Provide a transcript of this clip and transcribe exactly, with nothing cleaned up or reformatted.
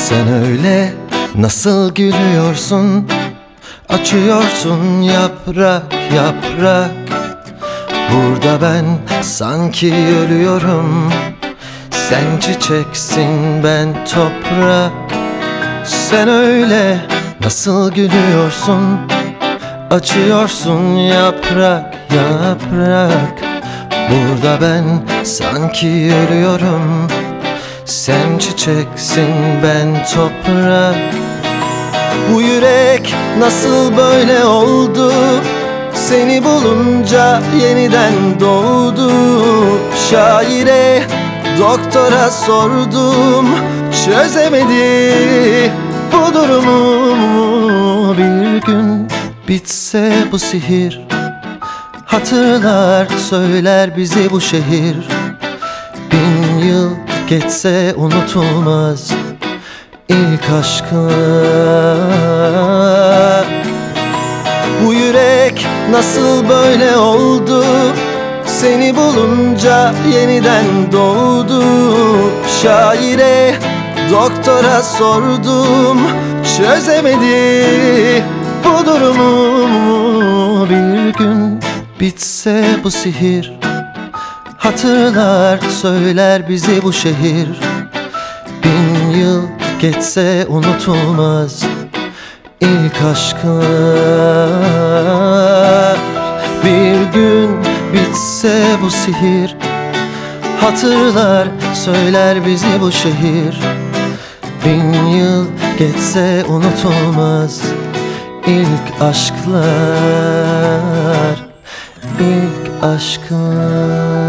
Sen öyle nasıl gülüyorsun, açıyorsun yaprak yaprak. Burada ben sanki ölüyorum, sen çiçeksin ben toprak. Sen öyle nasıl gülüyorsun, açıyorsun yaprak yaprak. Burada ben sanki ölüyorum, sen çiçeksin ben toprak. Bu yürek nasıl böyle oldu, seni bulunca yeniden doğdu. Şaire, doktora sordum, çözemedi bu durumu. Bir gün bitse bu sihir, hatırlar söyler bizi bu şehir. Bin yıl geçse unutulmaz ilk aşklar. Bu yürek nasıl böyle oldu, seni bulunca yeniden doğdu. Şaire, doktora sordum, çözemedi bu durumu. Bir gün bitse bu sihir, hatırlar söyler bizi bu şehir. Bin yıl geçse unutulmaz ilk aşklar. Bir gün bitse bu sihir, hatırlar söyler bizi bu şehir. Bin yıl geçse unutulmaz ilk aşklar, ilk aşklar.